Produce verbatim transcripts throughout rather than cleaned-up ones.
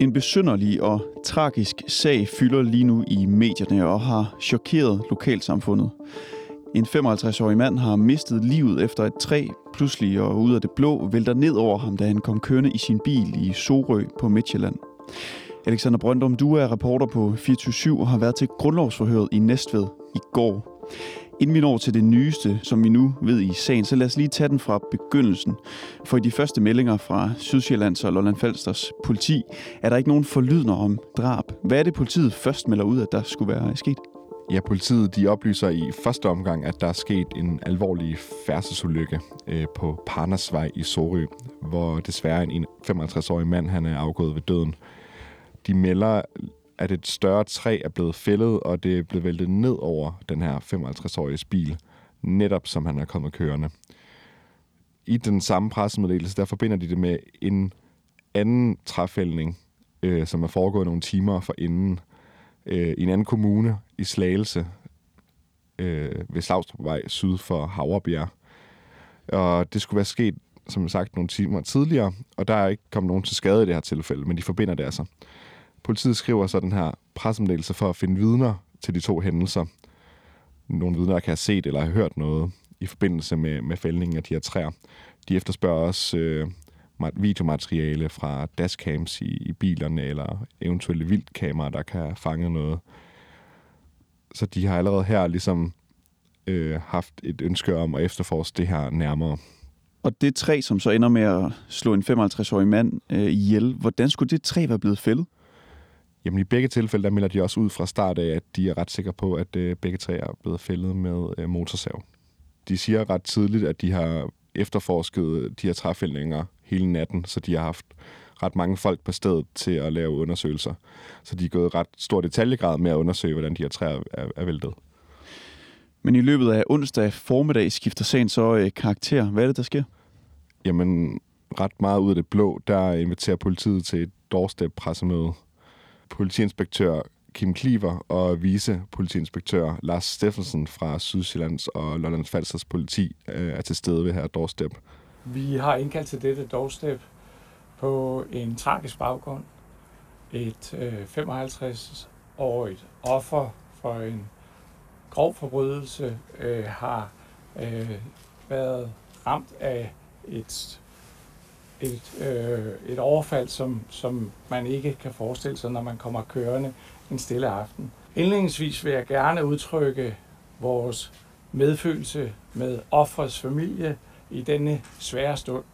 En besynderlig og tragisk sag fylder lige nu i medierne og har chokeret lokalsamfundet. En femoghalvtreds-årig mand har mistet livet efter et træ pludselig og ud af det blå vælter ned over ham, da han kom kørende i sin bil i Sorø på Midtjylland. Alexander Brøndum, du er reporter på fireogtyve syv og har været til grundlovsforhøret i Næstved i går. Inden vi når til det nyeste, som vi nu ved i sagen, så lad os lige tage den fra begyndelsen. For i de første meldinger fra Sydsjællands og Lolland Falsters politi er der ikke nogen forlydender om drab. Hvad er det, politiet først melder ud, at der skulle være sket? Ja, politiet de oplyser i første omgang, at der er sket en alvorlig færdselsulykke øh, på Parnersvej i Sorø, hvor desværre en femoghalvtreds-årig mand han er afgået ved døden. De melder, at et større træ er blevet fældet, og det er blevet væltet ned over den her femoghalvtreds-årige bil, netop som han er kommet kørende. I den samme pressemeddelelse, der forbinder de det med en anden træfældning, øh, som er foregået nogle timer forinden, øh, i en anden kommune i Slagelse, øh, ved Slavstrupvej syd for Havrebjerg. Og det skulle være sket, som sagt, nogle timer tidligere, og der er ikke kommet nogen til skade i det her tilfælde, men de forbinder det altså. Politiet skriver så den her pressemeddelelse for at finde vidner til de to hændelser. Nogle vidner, der kan have set eller have hørt noget i forbindelse med, med fældningen af de her træer. De efterspørger også øh, videomateriale fra dashcams i, i bilerne eller eventuelle vildkameraer, der kan fange noget. Så de har allerede her ligesom øh, haft et ønske om at efterforske det her nærmere. Og det træ, som så ender med at slå en femoghalvtreds-årig mand øh, ihjel, hvordan skulle det træ være blevet fældet? Jamen i begge tilfælde, der melder de også ud fra start af, at de er ret sikre på, at øh, begge træer er blevet fældet med øh, motorsav. De siger ret tidligt, at de har efterforsket de her træfældninger hele natten, så de har haft ret mange folk på stedet til at lave undersøgelser. Så de er gået ret stor detaljegrad med at undersøge, hvordan de her træer er, er væltet. Men i løbet af onsdag formiddag skifter sagen så øh, karakter. Hvad er det, der sker? Jamen ret meget ud af det blå, der inviterer politiet til et doorstep-pressemøde. Politiinspektør Kim Kliver og vicepolitiinspektør Lars Steffensen fra Sydsjællands og Lolland Falsters politi er til stede ved her doorstep. Vi har indkaldt til dette doorstep på en tragisk baggrund. Et øh, femoghalvtreds-årigt offer for en grov forbrydelse øh, har øh, været ramt af et Et, øh, et overfald, som, som man ikke kan forestille sig, når man kommer kørende en stille aften. Indledningsvis vil jeg gerne udtrykke vores medfølelse med offerets familie i denne svære stund.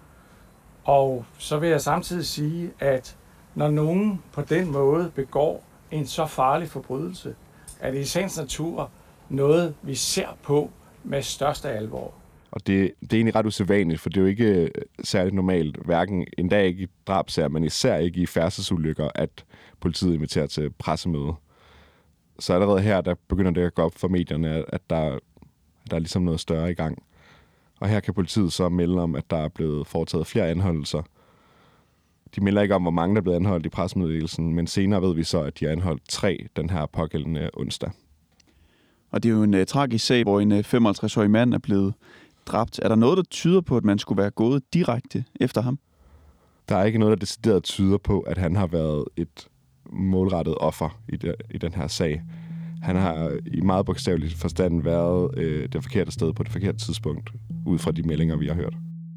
Og så vil jeg samtidig sige, at når nogen på den måde begår en så farlig forbrydelse, er det i sagens natur noget, vi ser på med største alvor. Og det, det er egentlig ret usædvanligt, for det er jo ikke særligt normalt, hverken endda ikke i drabsager, men især ikke i færdselsulykker, at politiet inviterer til pressemøde. Så allerede her, der begynder det at gå op for medierne, at der, der er ligesom noget større i gang. Og her kan politiet så melde om, at der er blevet foretaget flere anholdelser. De melder ikke om, hvor mange der er blevet anholdt i pressemeddelelsen, men senere ved vi så, at de har anholdt tre den her pågældende onsdag. Og det er jo en uh, tragisk sag, hvor en uh, femoghalvtreds-årig mand er blevet dræbt. Er der noget, der tyder på, at man skulle være gået direkte efter ham? Der er ikke noget, der decideret tyder på, at han har været et målrettet offer i, det, i den her sag. Han har i meget bogstavelig forstand været øh, det forkerte sted på det forkerte tidspunkt, ud fra de meldinger, vi har hørt.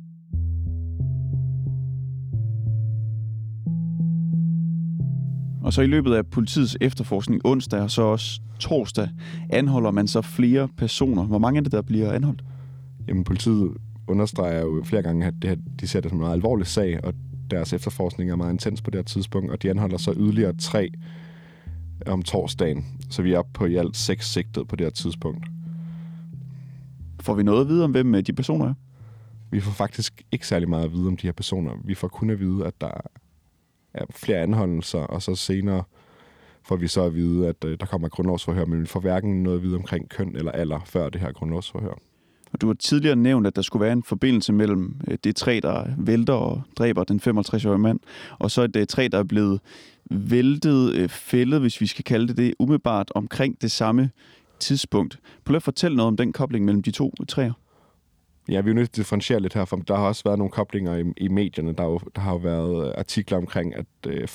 Og så i løbet af politiets efterforskning onsdag og så også torsdag anholder man så flere personer. Hvor mange er det, der bliver anholdt? Jamen, politiet understreger jo flere gange, at det her, de ser det som en meget alvorlig sag, og deres efterforskning er meget intens på det her tidspunkt, og de anholder så yderligere tre om torsdagen. Så vi er oppe på i alt seks sigtede på det her tidspunkt. Får vi noget at vide om, hvem de personer er? Vi får faktisk ikke særlig meget at vide om de her personer. Vi får kun at vide, at der er flere anholdelser, og så senere får vi så at vide, at der kommer grundlovsforhør, men vi får hverken noget at vide omkring køn eller alder før det her grundlovsforhør. Og du har tidligere nævnt, at der skulle være en forbindelse mellem det træ, der vælter og dræber den femoghalvtreds-årige mand, og så et træ, der er blevet væltet, fældet, hvis vi skal kalde det det, umiddelbart omkring det samme tidspunkt. Prøv at fortælle noget om den kobling mellem de to træer. Ja, vi er nødt til at differentiere lidt her, for der har også været nogle koblinger i, i medierne. Der, jo, der har jo været artikler omkring, at øh, flere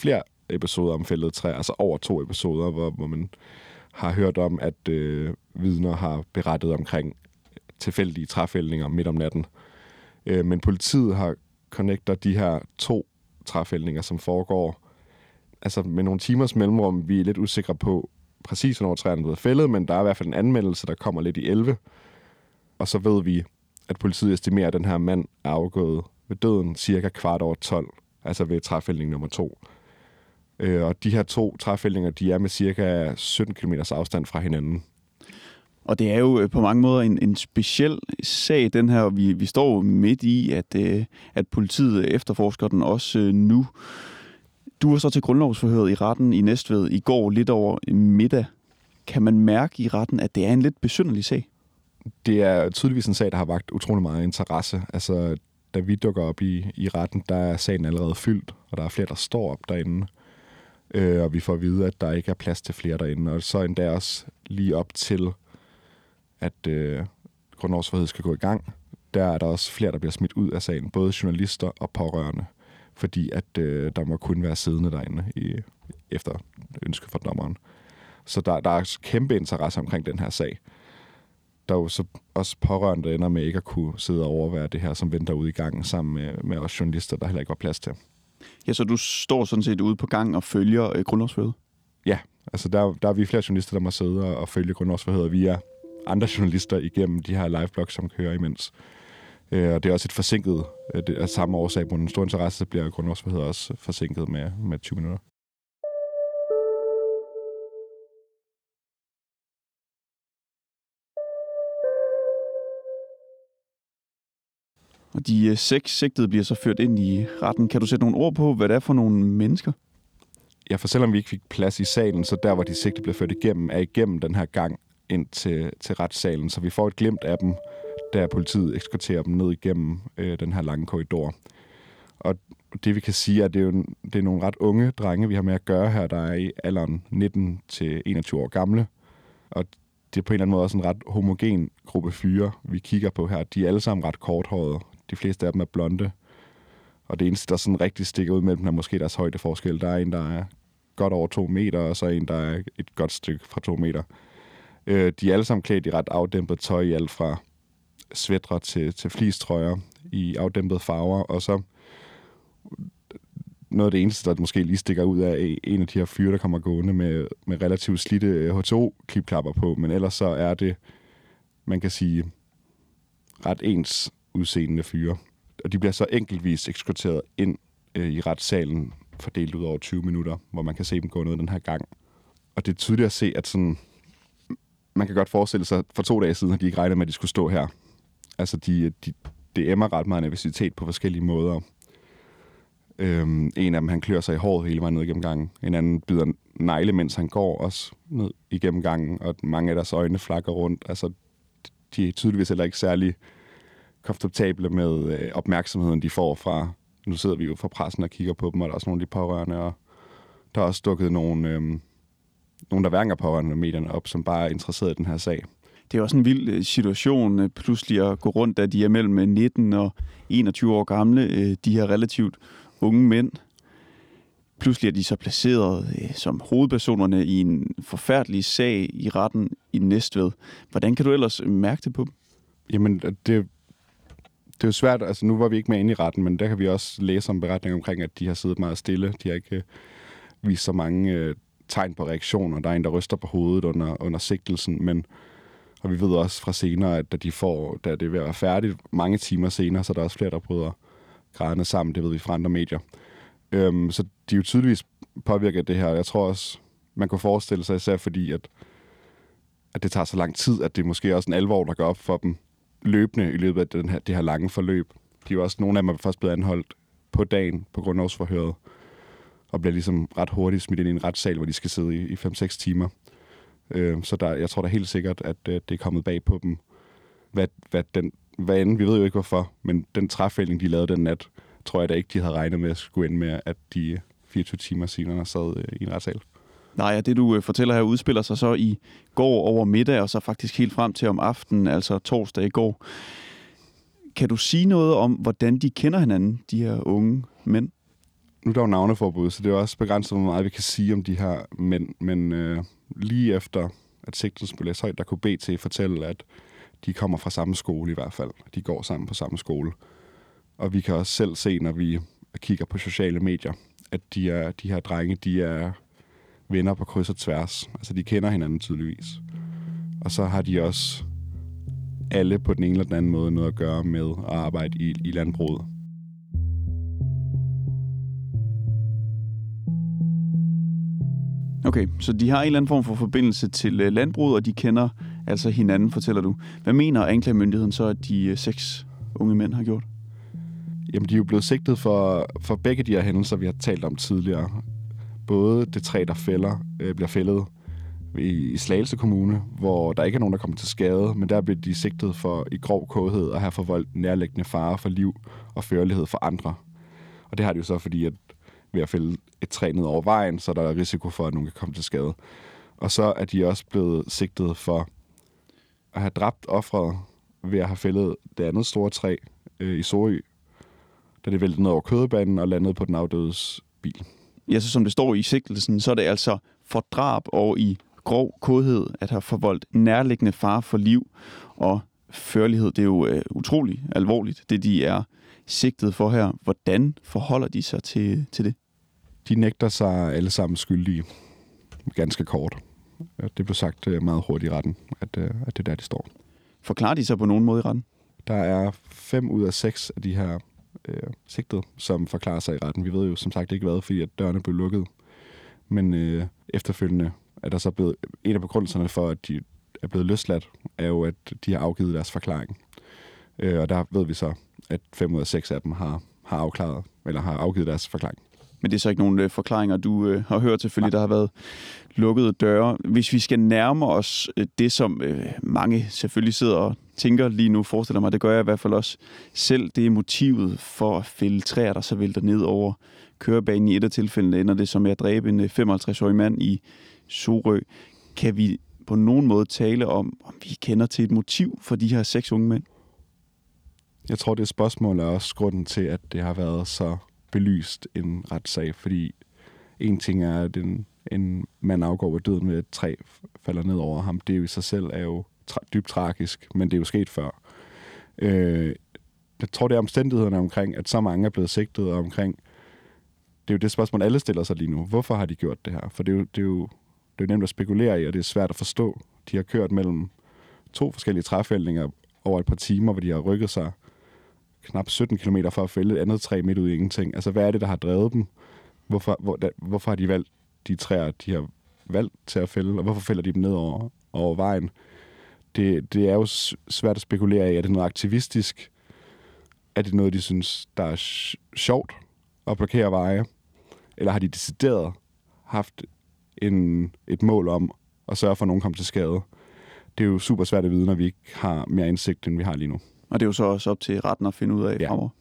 episoder om fældede træer, altså over to episoder, hvor, hvor man har hørt om, at øh, vidner har berettet omkring tilfældige træfældninger midt om natten. Øh, men politiet har connecter de her to træfældninger, som foregår altså med nogle timers mellemrum. Vi er lidt usikre på præcis, hvornår træerne er blevet fældet, men der er i hvert fald en anmeldelse, der kommer lidt i elleve. Og så ved vi, at politiet estimerer, at den her mand er afgået ved døden cirka kvart over tolv, altså ved træfældning nummer to. Øh, og de her to træfældninger, de er med cirka sytten kilometers afstand fra hinanden. Og det er jo på mange måder en, en speciel sag, den her. Vi, vi står midt i, at, at politiet efterforsker den også nu. Du var så til grundlovsforhøret i retten i Næstved i går lidt over middag. Kan man mærke i retten, at det er en lidt besynderlig sag? Det er tydeligvis en sag, der har vakt utrolig meget interesse. Altså, da vi dukker op i, i retten, der er sagen allerede fyldt, og der er flere, der står op derinde. Øh, og vi får at vide, at der ikke er plads til flere derinde. Og så endda også lige op til, at øh, grundlovsforhøret skal gå i gang. Der er der også flere, der bliver smidt ud af sagen. Både journalister og pårørende. Fordi at øh, der må kun være siddende derinde i, efter ønske fra dommeren. Så der, der er kæmpe interesse omkring den her sag. Der er jo så også pårørende, der ender med ikke at kunne sidde og overvære det her, som venter ude i gangen sammen med, med os journalister, der heller ikke var plads til. Ja, så du står sådan set ude på gang og følger øh, grundlovsforhøret? Ja, altså der, der er vi flere journalister, der må sidde og, og følge grundlovsforhøret via andre journalister igennem de her liveblogs, som kører imens. Øh, og det er også et forsinket, øh, det er samme årsag på en stor interesse, så bliver grundlovsforhøret også forsinket med, med tyve minutter. Og de seks sigtede bliver så ført ind i retten. Kan du sætte nogle ord på, hvad det er for nogle mennesker? Ja, for selvom vi ikke fik plads i salen, så der, hvor de sigte bliver ført igennem, er igennem den her gang ind til, til retssalen. Så vi får et glimt af dem, da politiet eskorterer dem ned igennem øh, den her lange korridor. Og det, vi kan sige, er, at det er, jo, det er nogle ret unge drenge, vi har med at gøre her, der er i alderen nitten til enogtyve år gamle. Og det er på en eller anden måde også en ret homogen gruppe fyre, vi kigger på her. De er alle sammen ret korthårede. De fleste af dem er blonde. Og det eneste, der sådan rigtig stikker ud mellem dem, er måske deres højdeforskel. Der er en, der er godt over to meter, og så en, der er et godt stykke fra to meter. Øh, de er alle sammen klædt i ret afdæmpet tøj, i alt fra sweatre til, til fleecetrøjer i afdæmpede farver. Og så noget af det eneste, der måske lige stikker ud af, en af de her fyre, der kommer gående med, med relativt slidte H to O-klipklapper på. Men ellers så er det, man kan sige, ret ens udseendende fyre. Og de bliver så enkeltvis eskorteret ind øh, i retssalen, fordelt ud over tyve minutter, hvor man kan se dem gå ned den her gang. Og det er tydeligt at se, at sådan, man kan godt forestille sig, for to dage siden, at de ikke regnede med, at de skulle stå her. Altså, de, de, det emmer ret meget nervøsitet på forskellige måder. Øhm, en af dem, han klør sig i håret hele vejen ned igennem gangen. En anden bider negle, mens han går også ned igennem gangen, og mange af deres øjne flakker rundt. Altså, de er tydeligvis heller ikke særlig komfortable med øh, opmærksomheden, de får fra, nu sidder vi jo fra pressen og kigger på dem, og der er også nogle af de pårørende, og der er også dukket nogle, øh, nogle der hverken er pårørende medierne op, som bare er interesseret i den her sag. Det er også en vild situation pludselig at gå rundt, da de er mellem nitten og enogtyve år gamle, de her relativt unge mænd. Pludselig er de så placeret som hovedpersonerne i en forfærdelig sag i retten i Næstved. Hvordan kan du ellers mærke det på dem? Jamen, det, det er jo svært. Altså, nu var vi ikke med inde i retten, men der kan vi også læse om beretninger omkring, at de har siddet meget stille. De har ikke øh, vist så mange øh, tegn på reaktioner. Der er en, der ryster på hovedet under, under sigtelsen, men og vi ved også fra senere, at da, de får, da det er ved at være færdigt mange timer senere, så er der også flere, der bryder grædende sammen. Det ved vi fra andre medier. Øhm, så de er jo tydeligvis påvirket af det her. Jeg tror også, man kunne forestille sig, især fordi, at, at det tager så lang tid, at det måske også en alvor, der går op for dem løbende i løbet af den her, det her lange forløb. De er jo også, nogle af dem er først blevet anholdt på dagen på grundlovsforhøret, og bliver ligesom ret hurtigt smidt ind i en retssal, hvor de skal sidde i, i fem seks timer. Så der, jeg tror da helt sikkert, at øh, det er kommet bag på dem. Hvad, hvad, den, hvad end, vi ved jo ikke hvorfor, men den træfældning, de lavede den nat, tror jeg da ikke, de havde regnet med at skulle ende med, at de fireogtyve timer senere sad øh, i en retssal. Nej, og det du øh, fortæller her udspiller sig så i går over middag, og så faktisk helt frem til om aftenen, altså torsdag i går. Kan du sige noget om, hvordan de kender hinanden, de her unge mænd? nu er der jo navneforbud, så det er også begrænset, hvor meget vi kan sige om de her mænd. Men øh, lige efter, at sigtelsen blev læst højt, der kunne B T fortælle, at de kommer fra samme skole i hvert fald. De går sammen på samme skole. Og vi kan også selv se, når vi kigger på sociale medier, at de, er, de her drenge, de er venner på kryds og tværs. Altså, de kender hinanden tydeligvis. Og så har de også alle på den ene eller den anden måde noget at gøre med at arbejde i, i landbruget. Okay, så de har en eller anden form for forbindelse til landbruget, og de kender altså hinanden, fortæller du. Hvad mener anklagemyndigheden så, at de seks unge mænd har gjort? Jamen, de er jo blevet sigtet for, for begge de her hændelser, vi har talt om tidligere. Både det træ, der fælder, øh, bliver fældet i, i Slagelse Kommune, hvor der ikke er nogen, der kommer til skade, men der bliver de sigtet for i grov kådhed at have forvoldt nærliggende fare for liv og førlighed for andre. Og det har de jo så, fordi at ved at fælde et træ ned over vejen, så der er risiko for, at nogen kan komme til skade. Og så er de også blevet sigtet for at have dræbt offeret ved at have fældet det andet store træ øh, i Sorø, da det væltede ned over kødebanen og landede på den afdødes bil. Ja, så som det står i sigtelsen, så er det altså for drab og i grov kådhed at have forvoldt nærliggende fare for liv og førlighed. Det er jo øh, utrolig alvorligt, det de er sigtet for her. Hvordan forholder de sig til, til det? De nægter sig alle sammen skyldige. Ganske kort. Det blev sagt meget hurtigt i retten, at, at det er der, de står. Forklarer de sig på nogen måde i retten? Der er fem ud af seks af de her øh, sigtede, som forklarer sig i retten. Vi ved jo som sagt ikke hvad, fordi at dørene blev lukket. Men øh, efterfølgende er der så blevet... En af begrundelserne for, at de er blevet løsladt, er jo, at de har afgivet deres forklaring. Øh, og der ved vi så, at fem ud af seks af dem har, har afklaret, eller har afgivet deres forklaring. Men det er så ikke nogen øh, forklaringer, du øh, har hørt selvfølgelig, der har været lukkede døre. Hvis vi skal nærme os øh, det, som øh, mange selvfølgelig sidder og tænker lige nu, forestiller mig, det gør jeg i hvert fald også selv, det er motivet for at fælde træer, der så vælter ned over kørebanen. I et af tilfældene ender det som at dræbe en femoghalvtreds-årig mand i Sorø. Kan vi på nogen måde tale om, om vi kender til et motiv for de her seks unge mænd? Jeg tror, det spørgsmål er også grunden til, at det har været så belyst en retssag, fordi en ting er, at en, en mand afgår ved døden med et træ falder ned over ham. Det er jo i sig selv er jo tra- dybt tragisk, men det er jo sket før. Øh, jeg tror, det er omstændighederne omkring, at så mange er blevet sigtet, og omkring, det er jo det spørgsmål, alle stiller sig lige nu. Hvorfor har de gjort det her? For det er jo, det er jo, det er jo nemt at spekulere i, og det er svært at forstå. De har kørt mellem to forskellige træfældninger over et par timer, hvor de har rykket sig knap sytten kilometer for at fælde et andet træ midt ud i ingenting. Altså, hvad er det, der har drevet dem? Hvorfor, hvor, da, hvorfor har de valgt de træer, de har valgt til at fælde, og hvorfor fælder de dem ned over, over vejen? Det, det er jo svært at spekulere i. Er det noget aktivistisk? Er det noget, de synes, der er sjovt at blokere veje? Eller har de decideret haft en, et mål om at sørge for, at nogen kommer til skade? Det er jo super svært at vide, når vi ikke har mere indsigt, end vi har lige nu. Og det er jo så også op til retten at finde ud af ja. fremover.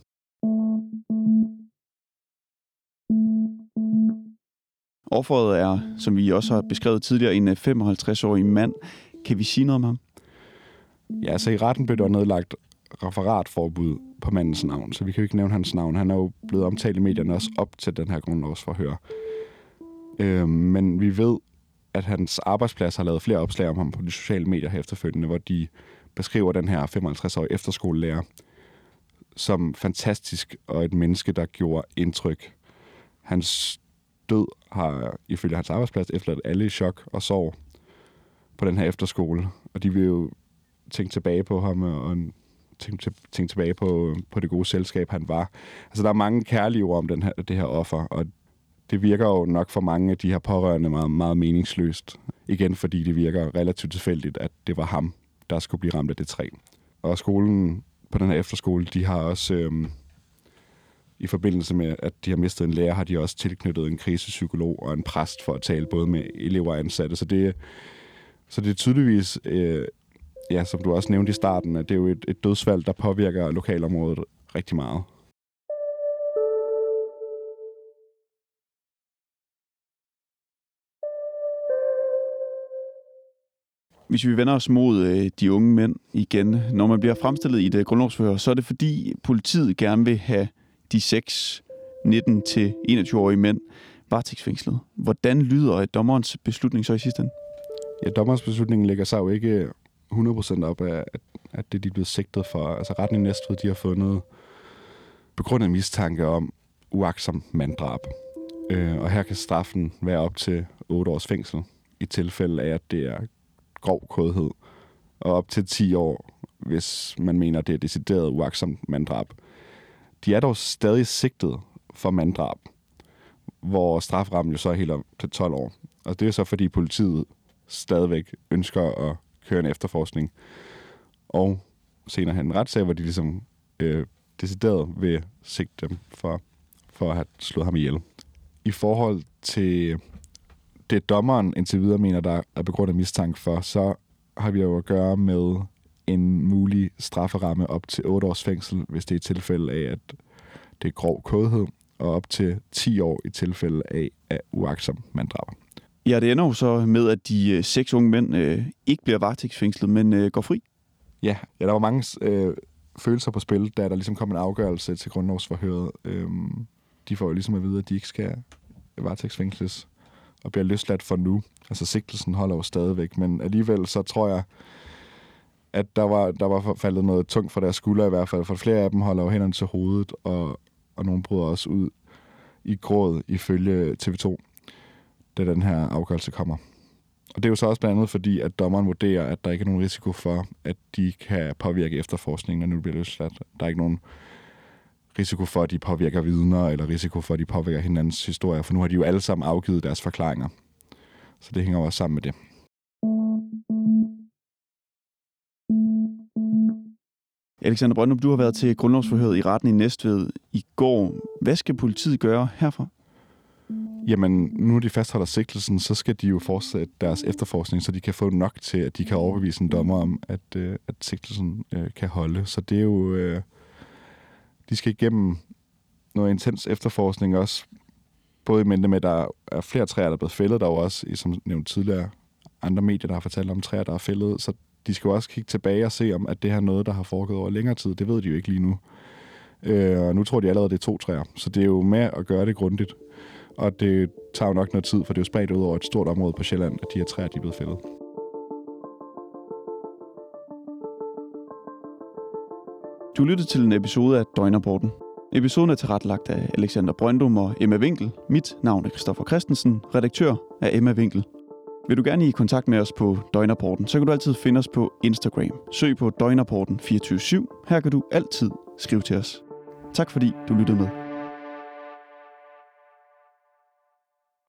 Offeret er, som vi også har beskrevet tidligere, en femoghalvtreds-årig mand. Kan vi sige noget om ham? Ja, så i retten blev der nedlagt referatforbud på mandens navn, så vi kan jo ikke nævne hans navn. Han er jo blevet omtalt i medierne også op til den her grundlovsforhør. Øh, men vi ved, at hans arbejdsplads har lavet flere opslag om ham på de sociale medier her efterfølgende, hvor de beskriver den her femoghalvtreds-årige efterskolelærer som fantastisk og et menneske, der gjorde indtryk. Hans død har ifølge hans arbejdsplads efterladt alle i chok og sorg på den her efterskole. Og de vil jo tænke tilbage på ham og tænke, tænke tilbage på, på det gode selskab, han var. Altså, der er mange kærlige ord om den her, det her offer, og det virker jo nok for mange af de her pårørende meget, meget meningsløst. Igen, fordi det virker relativt tilfældigt, at det var ham, der skulle blive ramt af det træ. Og skolen på den her efterskole, de har også, øhm, i forbindelse med, at de har mistet en lærer, har de også tilknyttet en krisepsykolog og en præst for at tale både med elever og ansatte. Så det, så det er tydeligvis, øh, ja, som du også nævnte i starten, at det er jo et, et dødsfald, der påvirker lokalområdet rigtig meget. Hvis vi vender os mod øh, de unge mænd igen, når man bliver fremstillet i et øh, grundlovsforhør, så er det fordi politiet gerne vil have de seks nitten til enogtyve-årige mænd varetægtsfængslet. Hvordan lyder dommerens beslutning så i sidste ende? Ja, dommerens beslutning lægger sig jo ikke hundrede procent op af, at det de er blevet sigtet for. Altså retten i Næstved, de har fundet begrundet mistanke om uagtsomt manddrab. Øh, og her kan straffen være op til otte års fængsel, i tilfælde af, at det er grov kådhed, og op til ti år, hvis man mener, det er decideret uagtsomt manddrab. De er dog stadig sigtet for manddrab, hvor straframmen jo så er helt op til tolv år. Og det er så, fordi politiet stadigvæk ønsker at køre en efterforskning, og senere hen en retssag, hvor de ligesom øh, decideret vil sigte dem for, for at have slået ham ihjel. I forhold til det, dommeren indtil videre mener, der er begrundet mistanke for, så har vi jo at gøre med en mulig strafferamme op til otte års fængsel, hvis det er i tilfælde af, at det er grov kådhed, og op til ti år i tilfælde af, af uagtsom manddrab. Ja, det ender jo så med, at de øh, seks unge mænd øh, ikke bliver varetægtsfængslet, men øh, går fri. Ja, ja, der var mange øh, følelser på spil, da der ligesom kom en afgørelse til grundlovsforhøret. Øhm, de får jo ligesom at vide, at de ikke skal varetægtsfængsles og bliver løsladt for nu. Altså sigtelsen holder jo stadigvæk, men alligevel så tror jeg, at der var, der var faldet noget tungt fra deres skulder i hvert fald, for flere af dem holder jo hænderne til hovedet, og, og nogle bryder også ud i gråd ifølge T V to, da den her afgørelse kommer. Og det er jo så også blandt andet fordi, at dommeren vurderer, at der ikke er nogen risiko for, at de kan påvirke efterforskningen, når nu bliver løsladt. Der er ikke nogen risiko for, at de påvirker vidner, eller risiko for, at de påvirker hinandens historier, for nu har de jo alle sammen afgivet deres forklaringer. Så det hænger også sammen med det. Alexander Brøndum, du har været til grundlovsforhøret i retten i Næstved i går. Hvad skal politiet gøre herfra? Jamen, nu de fastholder sigtelsen, så skal de jo fortsætte deres efterforskning, så de kan få nok til, at de kan overbevise en dommer om, at, øh, at sigtelsen øh, kan holde. Så det er jo... Øh, de skal igennem noget intens efterforskning også, både i mente med, at der er flere træer, der er blevet fældet. Der er jo også, som nævnt tidligere, andre medier, der har fortalt om træer, der er fældet. Så de skal jo også kigge tilbage og se, om at det her er noget, der har foregået over længere tid. Det ved de jo ikke lige nu. Øh, og nu tror de allerede, det er to træer. Så det er jo med at gøre det grundigt. Og det tager jo nok noget tid, for det er jo spredt ud over et stort område på Sjælland, at de her træer de er blevet fældet. Du lyttede til en episode af Døgnrapporten. Episoden er tilrettelagt af Alexander Brøndum og Emma Winkel. Mit navn er Christoffer Christensen, redaktør af Emma Winkel. Vil du gerne i kontakt med os på Døgnrapporten, så kan du altid finde os på Instagram. Søg på Døgnrapporten fireogtyve syv. Her kan du altid skrive til os. Tak fordi du lyttede med.